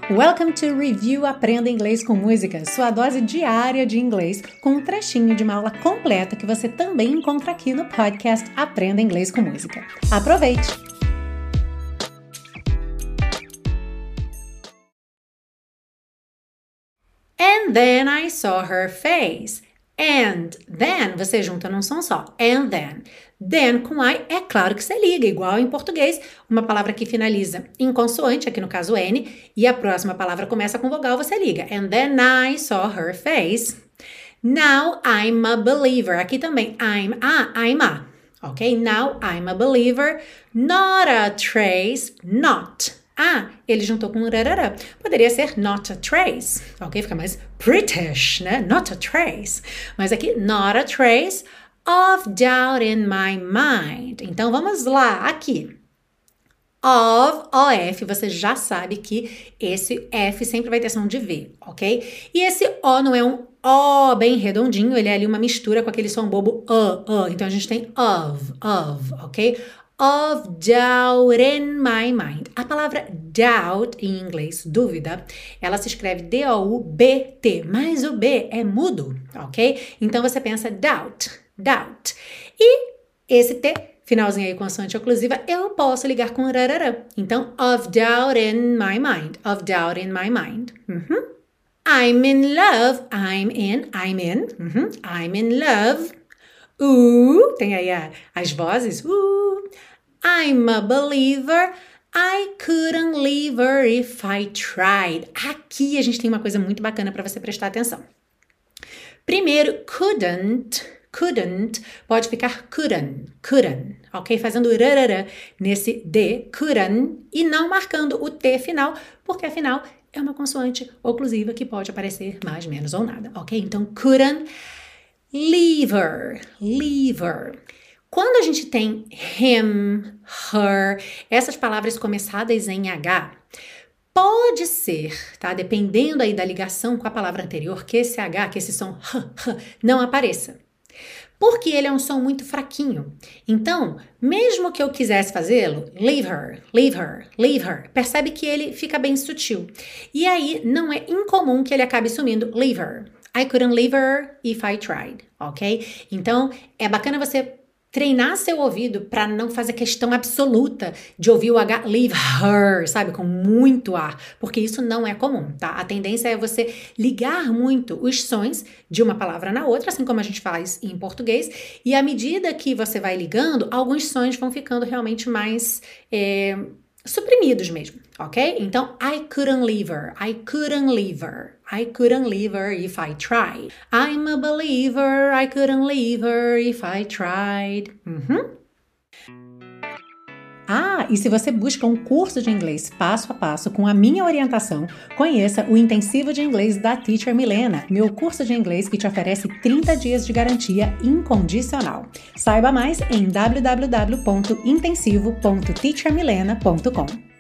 Welcome to Review Aprenda Inglês com Música, sua dose diária de inglês com um trechinho de uma aula completa que você também encontra aqui no podcast Aprenda Inglês com Música. Aproveite! And then I saw her face. And then, você junta num som só. And then. Then com I, é claro que você liga, igual em português. Uma palavra que finaliza em consoante, aqui no caso N, e a próxima palavra começa com vogal, você liga. And then I saw her face. Now I'm a believer. Aqui também, I'm a. Ok? Now I'm a believer. Not a trace, not. Ele juntou com rarará. Poderia ser not a trace, ok? Fica mais British, né? Not a trace. Mas aqui, not a trace of doubt in my mind. Então, vamos lá, aqui. Of, O-F, você já sabe que esse F sempre vai ter som de V, ok? E esse O não é um O bem redondinho, ele é ali uma mistura com aquele som bobo Então, a gente tem of, ok? Of doubt in my mind. A palavra doubt, em inglês, dúvida, ela se escreve D-O-U-B-T, mas o B é mudo, ok? Então, você pensa doubt. E esse T, finalzinho aí consoante oclusiva, eu posso ligar com rarará. Então, of doubt in my mind. Of doubt in my mind. I'm in love. I'm in love. Tem aí as vozes. I'm a believer. I couldn't leave her if I tried. Aqui a gente tem uma coisa muito bacana para você prestar atenção. Primeiro, couldn't pode ficar couldn't, ok? Fazendo rarará nesse D, couldn't, e não marcando o T final, porque afinal é uma consoante oclusiva que pode aparecer mais, menos ou nada, ok? Então, couldn't leave her. Quando a gente tem him, her, essas palavras começadas em H, pode ser, tá? Dependendo aí da ligação com a palavra anterior, que esse H, que esse som não apareça. Porque ele é um som muito fraquinho. Então, mesmo que eu quisesse fazê-lo, leave her, percebe que ele fica bem sutil. E aí, não é incomum que ele acabe sumindo, leave her. I couldn't leave her if I tried, ok? Então, é bacana você treinar seu ouvido para não fazer questão absoluta de ouvir o H, leave her, sabe? Com muito ar, porque isso não é comum, tá? A tendência é você ligar muito os sons de uma palavra na outra, assim como a gente faz em português, e à medida que você vai ligando, alguns sons vão ficando realmente mais suprimidos mesmo, ok? Então, I couldn't leave her if I tried. I'm a believer, I couldn't leave her if I tried. E se você busca um curso de inglês passo a passo com a minha orientação, conheça o Intensivo de Inglês da Teacher Milena, meu curso de inglês que te oferece 30 dias de garantia incondicional. Saiba mais em www.intensivo.teachermilena.com.